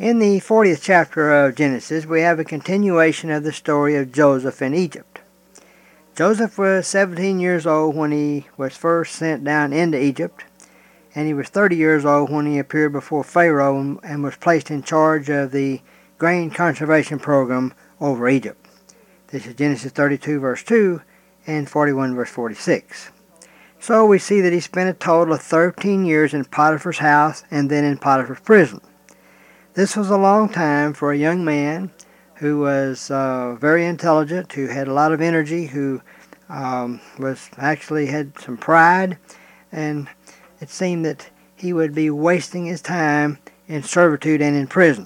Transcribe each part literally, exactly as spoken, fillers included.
In the fortieth chapter of Genesis, we have a continuation of the story of Joseph in Egypt. Joseph was seventeen years old when he was first sent down into Egypt, and he was thirty years old when he appeared before Pharaoh and was placed in charge of the grain conservation program over Egypt. This is Genesis thirty-two verse two and forty-one verse forty-six. So we see that he spent a total of thirteen years in Potiphar's house and then in Potiphar's prison. This was a long time for a young man who was uh, very intelligent, who had a lot of energy, who um, was actually had some pride, and it seemed that he would be wasting his time in servitude and in prison.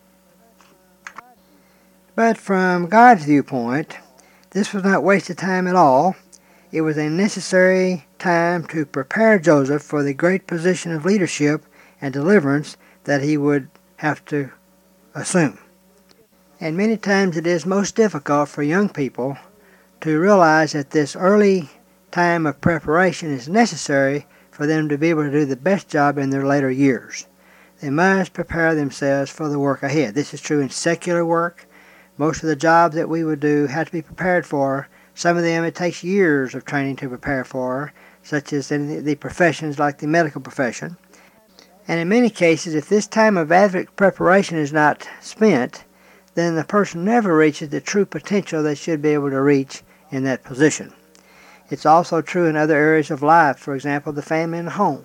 But from God's viewpoint, this was not wasted time at all. It was a necessary time to prepare Joseph for the great position of leadership and deliverance that he would have to assume. And many times it is most difficult for young people to realize that this early time of preparation is necessary for them to be able to do the best job in their later years. They must prepare themselves for the work ahead. This is true in secular work. Most of the jobs that we would do have to be prepared for. Some of them it takes years of training to prepare for, such as in the professions like the medical profession. And in many cases, if this time of adequate preparation is not spent, then the person never reaches the true potential they should be able to reach in that position. It's also true in other areas of life, for example, the family and the home.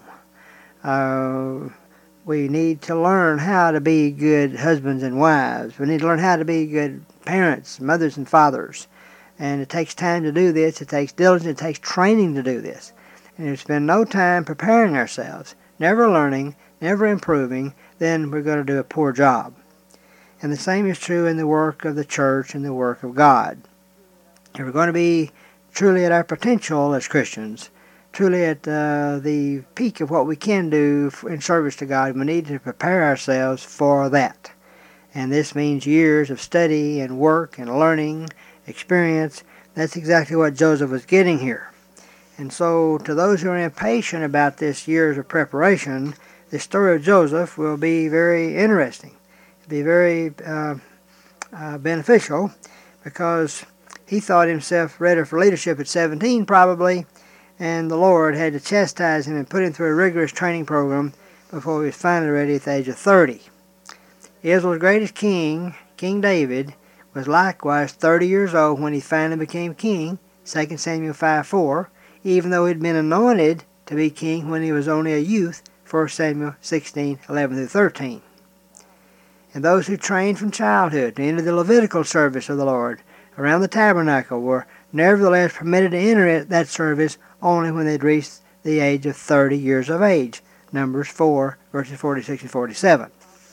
Uh, we need to learn how to be good husbands and wives. We need to learn how to be good parents, mothers and fathers. And it takes time to do this. It takes diligence. It takes training to do this. And if we spend no time preparing ourselves, never learning, never improving, then we're going to do a poor job. And the same is true in the work of the church and the work of God. If we're going to be truly at our potential as Christians, truly at uh, the peak of what we can do in service to God, we need to prepare ourselves for that. And this means years of study and work and learning, experience. That's exactly what Joseph was getting here. And so to those who are impatient about this years of preparation, the story of Joseph will be very interesting. It'll be very uh, uh, beneficial because he thought himself ready for leadership at seventeen probably, and the Lord had to chastise him and put him through a rigorous training program before he was finally ready at the age of thirty. Israel's greatest king, King David, was likewise thirty years old when he finally became king, Second Samuel five four, even though he'd been anointed to be king when he was only a youth, First Samuel sixteen eleven through thirteen. And those who trained from childhood to enter the Levitical service of the Lord around the tabernacle were nevertheless permitted to enter that service only when they'd reached the age of thirty years of age, Numbers four, verses forty-six and forty-seven.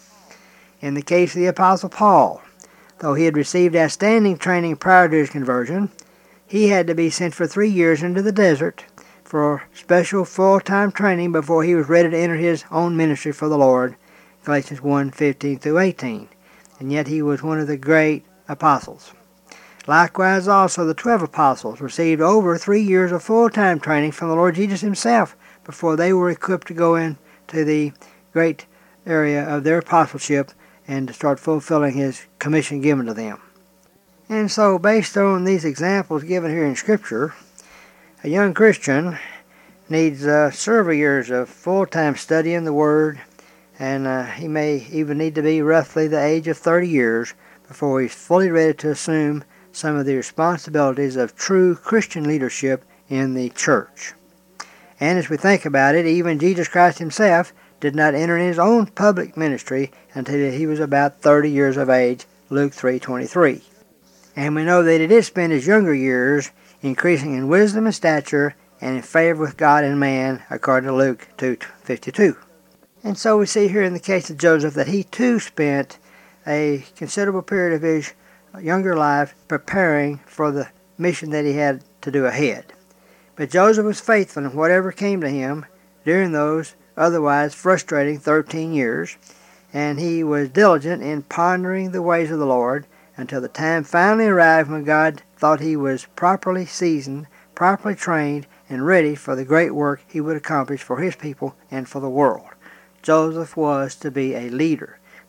In the case of the Apostle Paul, though he had received outstanding training prior to his conversion, he had to be sent for three years into the desert for special full-time training before he was ready to enter his own ministry for the Lord, Galatians one fifteen through eighteen. And yet he was one of the great apostles. Likewise also the twelve apostles received over three years of full-time training from the Lord Jesus himself before they were equipped to go into the great area of their apostleship and to start fulfilling his commission given to them. And so based on these examples given here in Scripture, a young Christian needs uh, several years of full-time study in the Word, and uh, he may even need to be roughly the age of thirty years before he's fully ready to assume some of the responsibilities of true Christian leadership in the church. And as we think about it, even Jesus Christ himself did not enter in his own public ministry until he was about thirty years of age, Luke three twenty-three. And we know that he did spend his younger years increasing in wisdom and stature and in favor with God and man, according to Luke two fifty-two. And so we see here in the case of Joseph that he too spent a considerable period of his younger life preparing for the mission that he had to do ahead. But Joseph was faithful in whatever came to him during those otherwise frustrating thirteen years, and he was diligent in pondering the ways of the Lord until the time finally arrived when God thought he was properly seasoned, properly trained, and ready for the great work he would accomplish for his people and for the world. Joseph was to be a leader.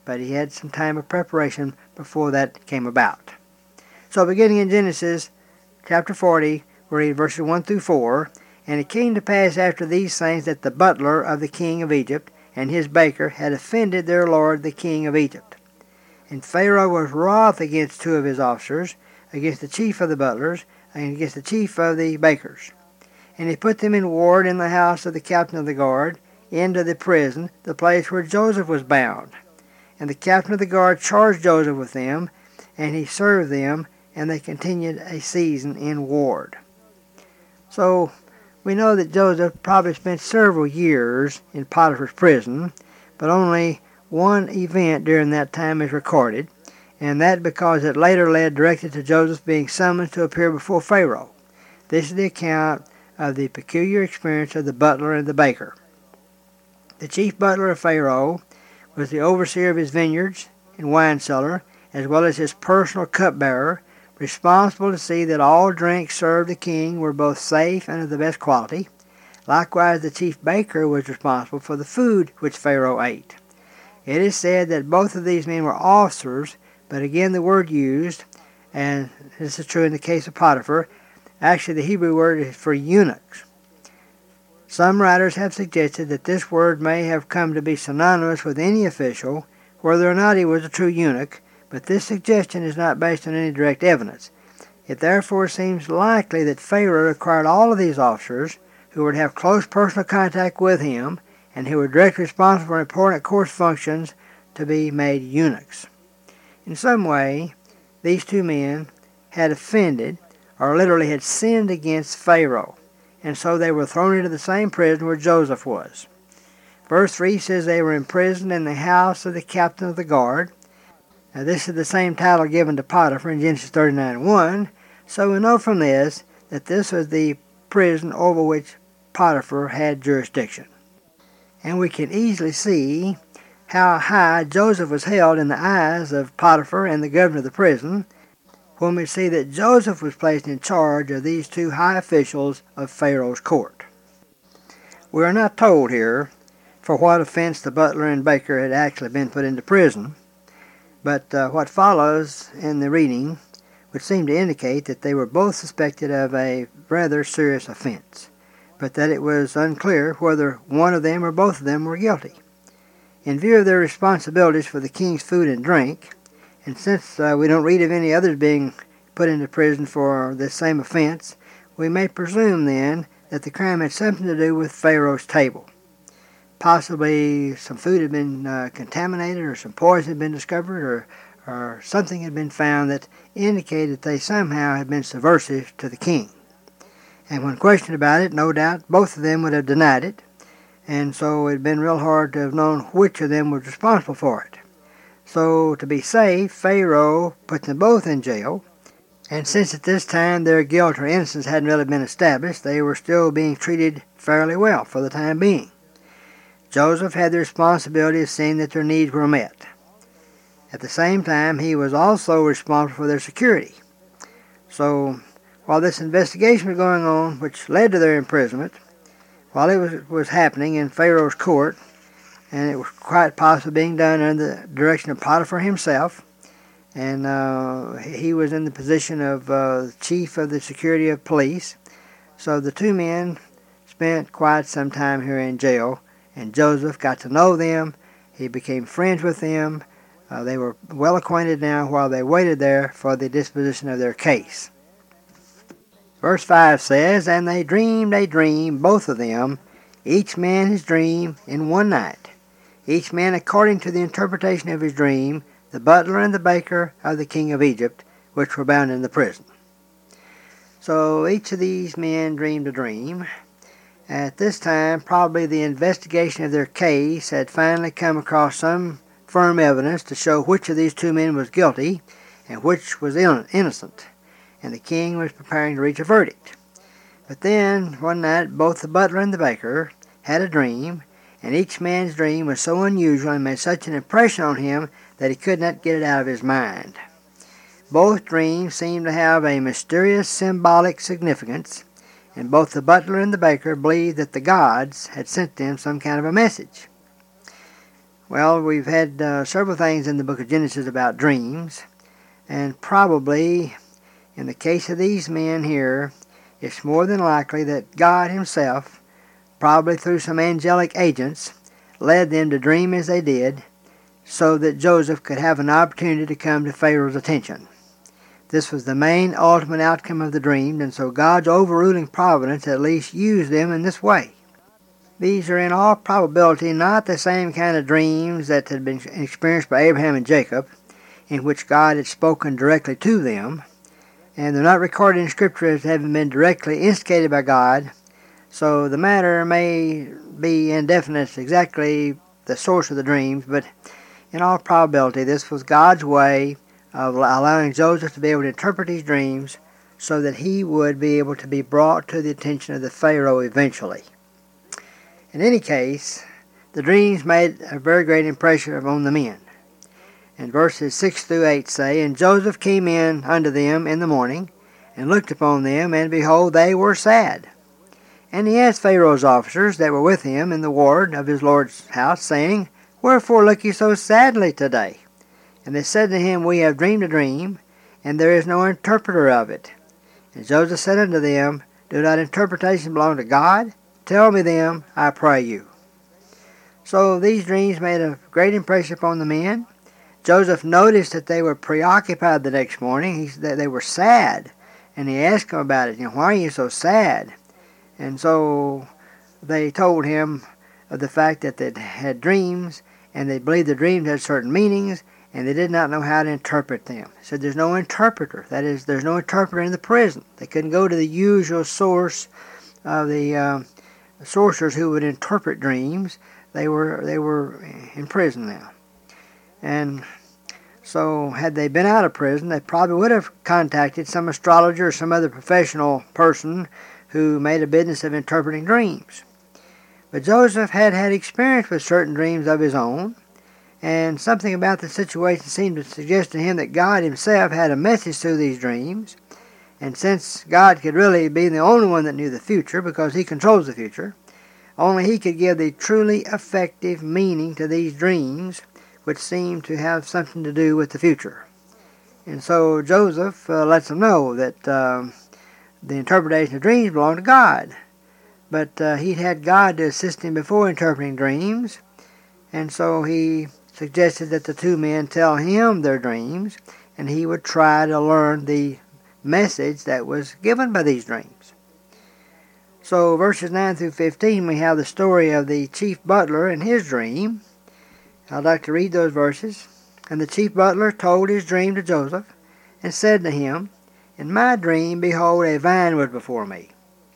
but he had some time of preparation before that came about. So beginning in Genesis chapter forty, we read verses one through four. And it came to pass after these things that the butler of the king of Egypt and his baker had offended their lord the king of Egypt. And Pharaoh was wroth against two of his officers, against the chief of the butlers, and against the chief of the bakers. And he put them in ward in the house of the captain of the guard, into the prison, the place where Joseph was bound. And the captain of the guard charged Joseph with them, and he served them, and they continued a season in ward. So we know that Joseph probably spent several years in Potiphar's prison, but only one event during that time is recorded, and that because it later led directly to Joseph being summoned to appear before Pharaoh. This is the account of the peculiar experience of the butler and the baker. The chief butler of Pharaoh was the overseer of his vineyards and wine cellar, as well as his personal cupbearer, responsible to see that all drinks served the king were both safe and of the best quality. Likewise, the chief baker was responsible for the food which Pharaoh ate. It is said that both of these men were officers, but again the word used, and this is true in the case of Potiphar, actually the Hebrew word is for eunuchs. Some writers have suggested that this word may have come to be synonymous with any official, whether or not he was a true eunuch, but this suggestion is not based on any direct evidence. It therefore seems likely that Pharaoh required all of these officers, who would have close personal contact with him, and who were directly responsible for important court functions, to be made eunuchs. In some way, these two men had offended, or literally had sinned against Pharaoh, and so they were thrown into the same prison where Joseph was. Verse three says they were imprisoned in the house of the captain of the guard. Now this is the same title given to Potiphar in Genesis thirty-nine one, so we know from this that this was the prison over which Potiphar had jurisdiction. And we can easily see how high Joseph was held in the eyes of Potiphar and the governor of the prison, when we see that Joseph was placed in charge of these two high officials of Pharaoh's court. We are not told here for what offense the butler and baker had actually been put into prison, but uh, what follows in the reading would seem to indicate that they were both suspected of a rather serious offense, but that it was unclear whether one of them or both of them were guilty. In view of their responsibilities for the king's food and drink, and since uh, we don't read of any others being put into prison for this same offense, we may presume then that the crime had something to do with Pharaoh's table. Possibly some food had been uh, contaminated, or some poison had been discovered, or, or something had been found that indicated that they somehow had been subversive to the king. And when questioned about it, no doubt both of them would have denied it, and so it had been real hard to have known which of them was responsible for it. So, to be safe, Pharaoh put them both in jail, and since at this time their guilt or innocence hadn't really been established, they were still being treated fairly well for the time being. Joseph had the responsibility of seeing that their needs were met. At the same time, he was also responsible for their security. So, while this investigation was going on, which led to their imprisonment, while it was, was happening in Pharaoh's court, and it was quite possibly being done under the direction of Potiphar himself, and uh, he was in the position of uh, chief of the security of police. So the two men spent quite some time here in jail, and Joseph got to know them. He became friends with them. Uh, they were well acquainted now while they waited there for the disposition of their case. Verse five says, "And they dreamed a dream, both of them, each man his dream, in one night. Each man according to the interpretation of his dream, the butler and the baker of the king of Egypt, which were bound in the prison." So each of these men dreamed a dream. At this time, probably the investigation of their case had finally come across some firm evidence to show which of these two men was guilty and which was innocent, and the king was preparing to reach a verdict. But then, one night, both the butler and the baker had a dream, and each man's dream was so unusual and made such an impression on him that he could not get it out of his mind. Both dreams seemed to have a mysterious symbolic significance, and both the butler and the baker believed that the gods had sent them some kind of a message. Well, we've had uh, several things in the book of Genesis about dreams, and probably in the case of these men here, it's more than likely that God himself, probably through some angelic agents, led them to dream as they did, so that Joseph could have an opportunity to come to Pharaoh's attention. This was the main ultimate outcome of the dream, and so God's overruling providence at least used them in this way. These are in all probability not the same kind of dreams that had been experienced by Abraham and Jacob, in which God had spoken directly to them, and they're not recorded in Scripture as having been directly instigated by God, so the matter may be indefinite as exactly the source of the dreams, but in all probability this was God's way of allowing Joseph to be able to interpret these dreams so that he would be able to be brought to the attention of the Pharaoh eventually. In any case, the dreams made a very great impression upon the men. And verses six through eight say, And Joseph came in unto them in the morning, and looked upon them, and behold, they were sad. And he asked Pharaoh's officers that were with him in the ward of his lord's house, saying, Wherefore look ye so sadly today? And they said to him, We have dreamed a dream, and there is no interpreter of it. And Joseph said unto them, Do not interpretation belong to God? Tell me them, I pray you. So these dreams made a great impression upon the men. Joseph noticed that they were preoccupied the next morning. He, that they were sad, and he asked them about it. You know, why are you so sad? And so they told him of the fact that they had dreams, and they believed the dreams had certain meanings, and they did not know how to interpret them. He said there's no interpreter. That is, there's no interpreter in the prison. They couldn't go to the usual source of the uh, sorcerers who would interpret dreams. They were they were in prison now. And so had they been out of prison, they probably would have contacted some astrologer or some other professional person who made a business of interpreting dreams. But Joseph had had experience with certain dreams of his own, and something about the situation seemed to suggest to him that God himself had a message through these dreams. And since God could really be the only one that knew the future, because he controls the future, only he could give the truly effective meaning to these dreams, which seemed to have something to do with the future. And so Joseph uh, lets them know that uh, the interpretation of dreams belonged to God. But uh, he'd had God to assist him before interpreting dreams, and so he suggested that the two men tell him their dreams, and he would try to learn the message that was given by these dreams. So verses nine through fifteen, we have the story of the chief butler and his dream. I'd like to read those verses. And the chief butler told his dream to Joseph, and said to him, In my dream, behold, a vine was before me.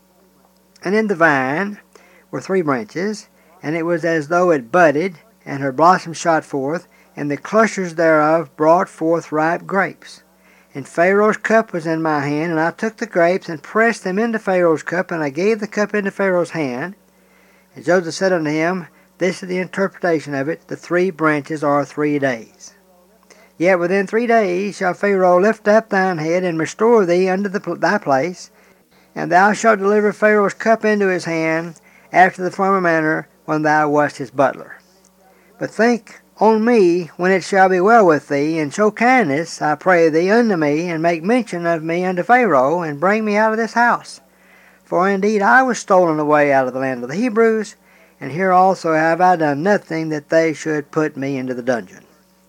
And in the vine were three branches, and it was as though it budded, and her blossoms shot forth, and the clusters thereof brought forth ripe grapes. And Pharaoh's cup was in my hand, and I took the grapes, and pressed them into Pharaoh's cup, and I gave the cup into Pharaoh's hand. And Joseph said unto him, This is the interpretation of it, the three branches are three days. Yet within three days shall Pharaoh lift up thine head, and restore thee unto the, thy place, and thou shalt deliver Pharaoh's cup into his hand, after the former manner, when thou wast his butler. But think on me when it shall be well with thee, and show kindness, I pray thee, unto me, and make mention of me unto Pharaoh, and bring me out of this house. For indeed I was stolen away out of the land of the Hebrews, and here also have I done nothing that they should put me into the dungeon.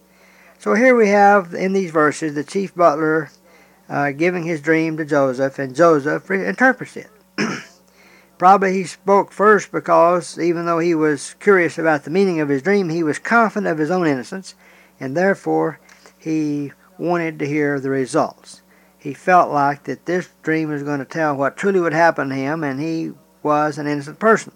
So here we have in these verses the chief butler uh, giving his dream to Joseph, and Joseph interprets it. Probably he spoke first because, even though he was curious about the meaning of his dream, he was confident of his own innocence, and therefore he wanted to hear the results. He felt like that this dream was going to tell what truly would happen to him, and he was an innocent person.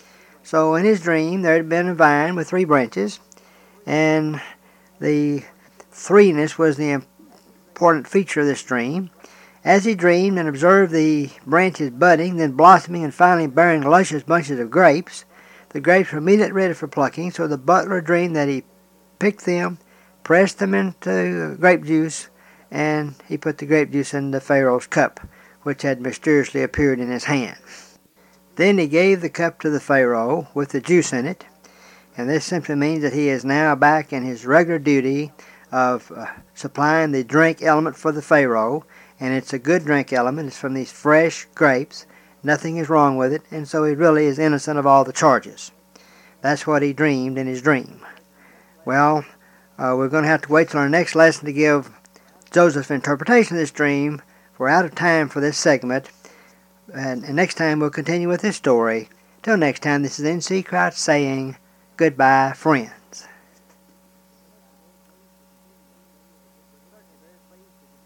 So in his dream there had been a vine with three branches, and the threeness was the important feature of this dream. As he dreamed and observed the branches budding, then blossoming, and finally bearing luscious bunches of grapes, the grapes were immediately ready for plucking, so the butler dreamed that he picked them, pressed them into grape juice, and he put the grape juice into Pharaoh's cup, which had mysteriously appeared in his hand. Then he gave the cup to the Pharaoh with the juice in it, and this simply means that he is now back in his regular duty of uh, supplying the drink element for the Pharaoh, and it's a good drink element. It's from these fresh grapes. Nothing is wrong with it, and so he really is innocent of all the charges. That's what he dreamed in his dream. Well, uh, we're going to have to wait till our next lesson to give Joseph's interpretation of this dream. We're out of time for this segment, and, and next time we'll continue with this story. Till next time, this is N C Crouch saying goodbye, friend.